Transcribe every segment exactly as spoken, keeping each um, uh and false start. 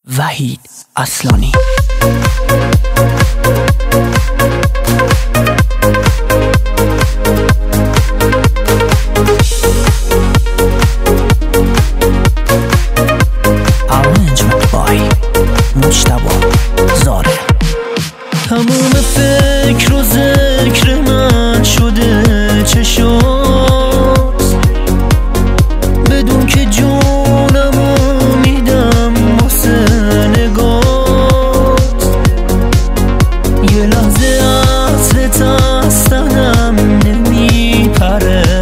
وحید اصلانی. Arrangement by مجتبی زاره. تموم فکر و ذکر من شده چشات، بدون که جونمو میدم واسه نگات. یه لحظه عطرت از تنم نمیپره،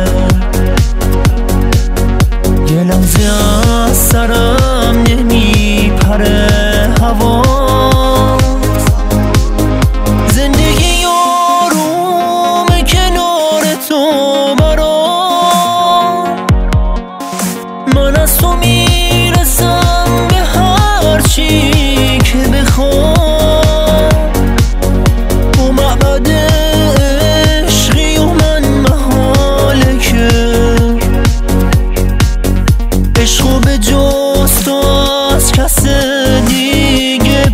یه لحظه از سرم نمیپره هوا. من از تو میرسم به هر چی که بخوام، تو معبد عشقی و من محاله که عشقو به جز تو از کس دیگه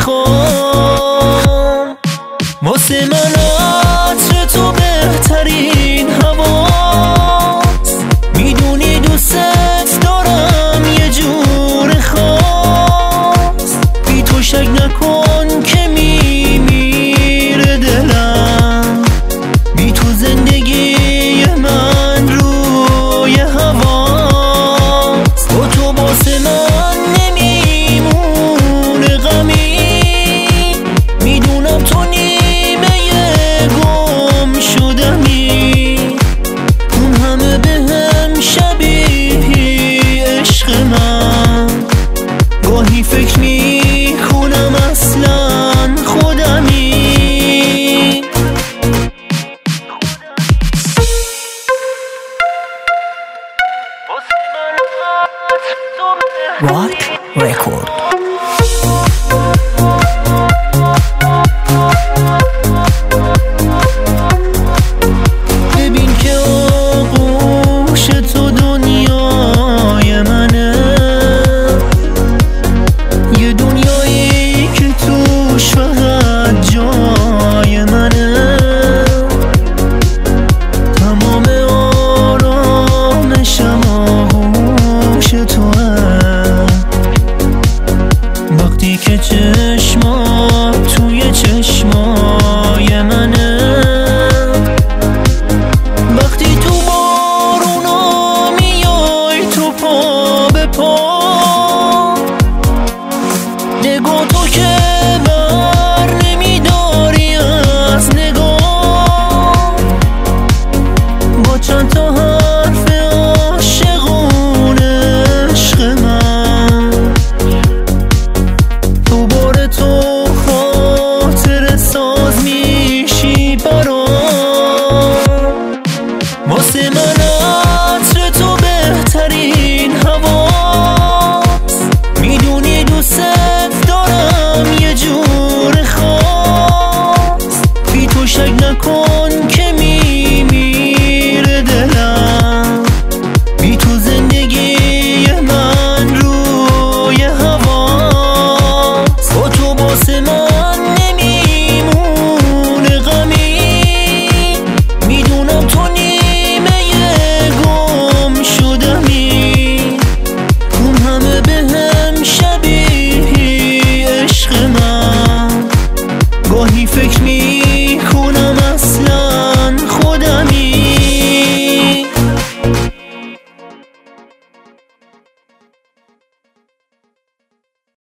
بخوام. واسه من عطر تو بهترین هواست، میدونی دوست دارم یه جور خاص. بی تو شک نکن که میمیره دلم، بی تو زندگی من روی هواست. با تو واسه من نمیمونه غمی، میدونم تو نیمه گم شدمی. اون همه بهم شبیه عشق من، گاهی فکر میکنم اصلا خودمی. Rock Record. ببین که آغوش تو دنیای منه، یه دنیایی که توش فقط جای منه. تمام آرامشم آغوش توه، وقتی که چه